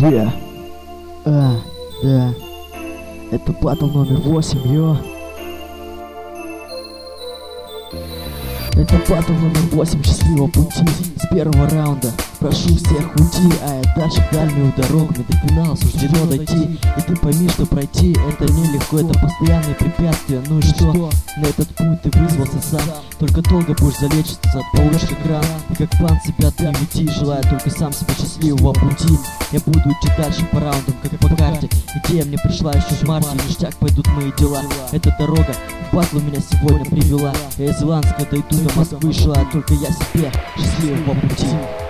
Yeah. Да. Это батл номер 8, йо. Это батл номер 8 счастливого пути. С первого раунда прошу всех уйти, а я дальше дальнюю дорогу. Мне до финала суждено дойти. И ты пойми, что пройти это нелегко, это постоянные препятствия. Ну и что? На этот путь ты вызвался сам. Только долго будешь залечиться от полученных ран. И как план себя ты веди, желая только сам себе счастливого пути. Я буду идти дальше по раундам, как по карте. Идея мне пришла еще в марте, и ништяк пойдут мои дела. Эта дорога в батлу меня сегодня привела. Я из Иланска дойду до Москвы, желаю только я себе счастливого пути.